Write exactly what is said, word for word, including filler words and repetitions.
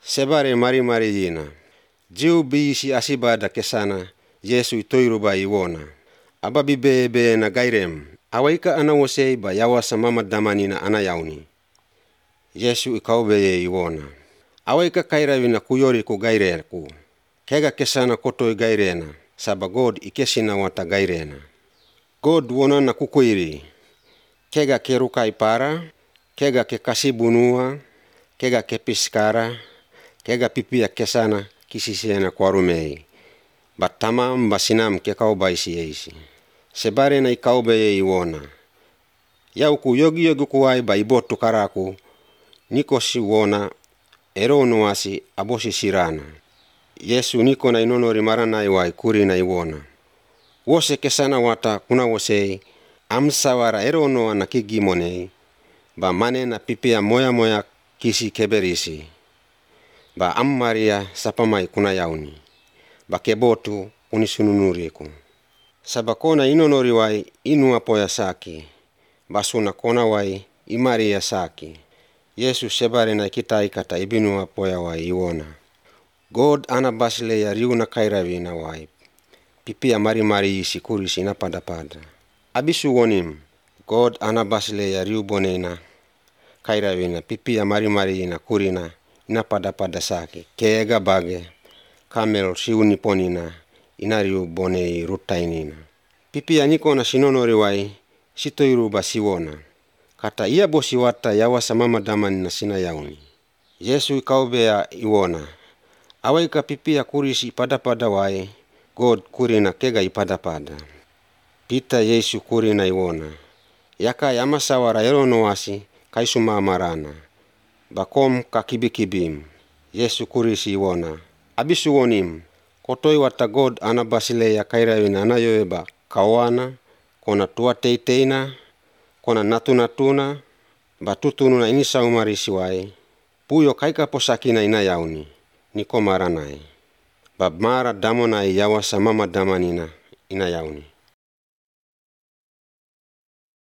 Sebare mari-mari yina. Jiu biisi asibada kesana Yesu itoiruba iwona. Aba bibe na gairem. Awaika ana wosei ba yawasa mama damanina ana yauni. Yesu ikaubeye iwona. Awaika kairavina kuyori ku gaireku. Kega kesana kotoi gairena. Saba God ikesina wata gairena. God wona na kukuiri. Kega keruka ipara. Kega ke kasibunua. Kega ke piskara. Kega pipia kesana kisisiena kwarumei. Batamam basinam ke kaubaisi eisi. Sebare na ikaubeye iwona. Yauku yogi yogi kuwai ba ibotu karaku. Niko si wona. Ero nuasi abosi sirana. Yesu niko na inonori marana iwai kuri na iwona. Wose kesana wata kuna wosei. Amsawara ero noa na kigimonei. Ba mane na pipia moya moya kisi keberisi. Ba ammaria sapamai kuna yauni. Ba kebotu unisununuriku. Sabakona inonori wai inua poya saki. Basuna kona wai imaria saki. Yesu sebare na kita ikata ibinua poya wai iwona. God ana basile ya riuna kairavina wai. Pipia mari mari isi kurisi na pada pada. Abisu wonim. God ana basile ya riu bonena. Kairavina pipia mari mari ina kurina. Ina pada pada saki. Kega bage. Kamel siuni ponina. Ina riu bonei rutainina. Pipia niko na sinonori wai. Sitoiru basiwona. Kata ia bosi wata yawasa mama damani na sina yauni. Yesu ikaubea iwona. Awaika pipia kurisi pada pada wai. God kurina kega ipada pada. Pita Yesu kurina iwona. Yaka yamasawara eronoasi kaisuma marana. Bakom kakibikibim. Yesu kurisi iwona. Abisu wonim. Kotoi wata God anabasile ya kairawina anayoeba kawana. Kona tua teiteina. Kona natunatuna. Batutunu na inisa umarisi wai. Puyo kaika posakina ina yauni. Niko maranai. Bab mara damona yawasa mama damanina ina yauni.